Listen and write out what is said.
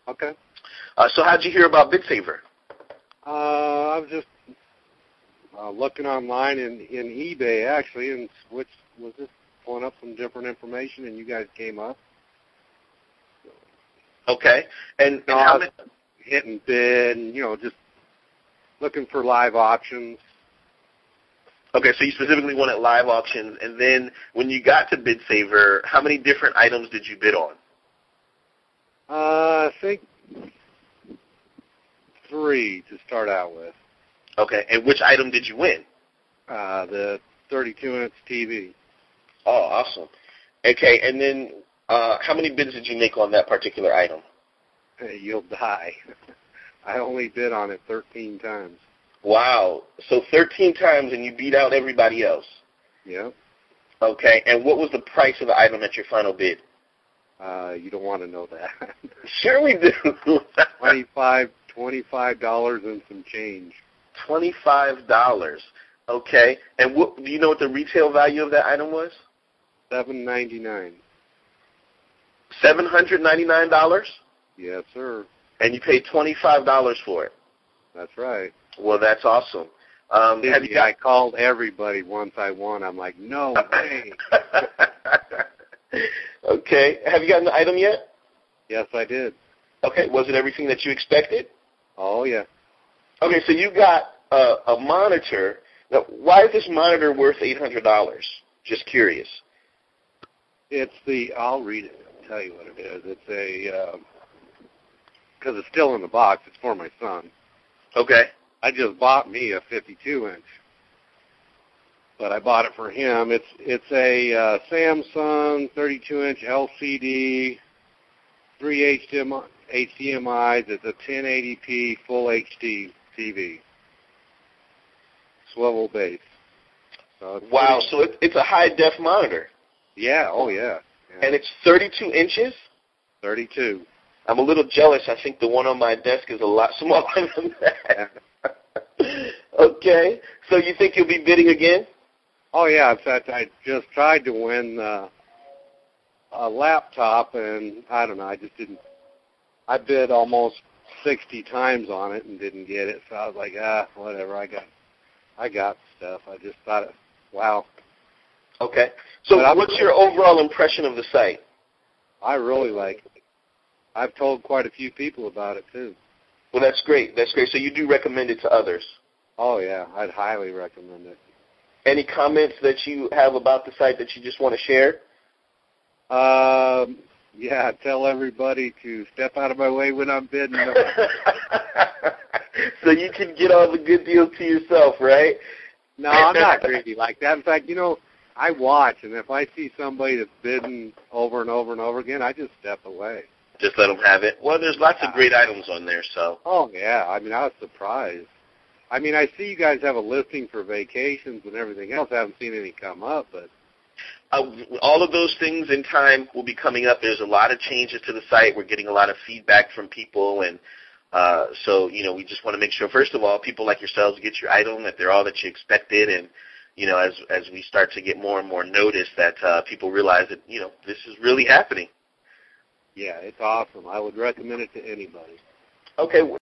Okay. So how'd you hear about BidSaver? I was just looking online in eBay, actually, and was just pulling up some different information, and you guys came up. Okay. And I was hitting bid and, just looking for live auctions. Okay, so you specifically wanted live auctions, and then when you got to BidSaver, how many different items did you bid on? I think 3 to start out with. Okay, and which item did you win? The 32-inch TV. Oh, awesome. Okay, and then how many bids did you make on that particular item? You'll die. I only bid on it 13 times. Wow. So 13 times and you beat out everybody else. Yep. Okay, and what was the price of the item at your final bid? You don't want to know that. Sure we do. $25 and some change. $25. Okay, and do you know what the retail value of that item was? $7.99. $799? Yes, sir. And you paid $25 for it? That's right. Well, that's awesome. I called everybody once I won. I'm like, no way. Okay. Have you gotten the item yet? Yes, I did. Okay. Was it everything that you expected? Oh, yeah. Okay, so you got a monitor. Now, why is this monitor worth $800? Just curious. I'll read it and tell you what it is. It's because it's still in the box. It's for my son. Okay. I just bought me a 52-inch, but I bought it for him. It's a Samsung 32-inch LCD, 3 HDMIs. It's a 1080p full HD TV, swivel base. So wow, so it's a high-def monitor. Yeah, oh yeah. And it's 32 inches? 32. I'm a little jealous. I think the one on my desk is a lot smaller than that. Okay. So you think you'll be bidding again? Oh, yeah. In fact, I just tried to win a laptop, and I don't know. I just didn't. I bid almost 60 times on it and didn't get it. So I was like, whatever. I got stuff. I just thought, wow. Okay. So what's your overall impression of the site? I really like it. I've told quite a few people about it, too. Well, that's great. That's great. So you do recommend it to others? Oh, yeah. I'd highly recommend it. Any comments that you have about the site that you just want to share? Yeah, tell everybody to step out of my way when I'm bidding. So you can get all the good deals to yourself, right? No, I'm not greedy like that. In fact, I watch, and if I see somebody that's bidding over and over and over again, I just step away. Just let them have it. Well, there's lots of great items on there, so. Oh, yeah. I mean, I was surprised. I mean, I see you guys have a listing for vacations and everything else. I haven't seen any come up, but. All of those things in time will be coming up. There's a lot of changes to the site. We're getting a lot of feedback from people, and so, we just want to make sure, first of all, people like yourselves get your item, that they're all that you expected, and, as we start to get more and more notice that people realize that, this is really happening. Yeah, it's awesome. I would recommend it to anybody. Okay.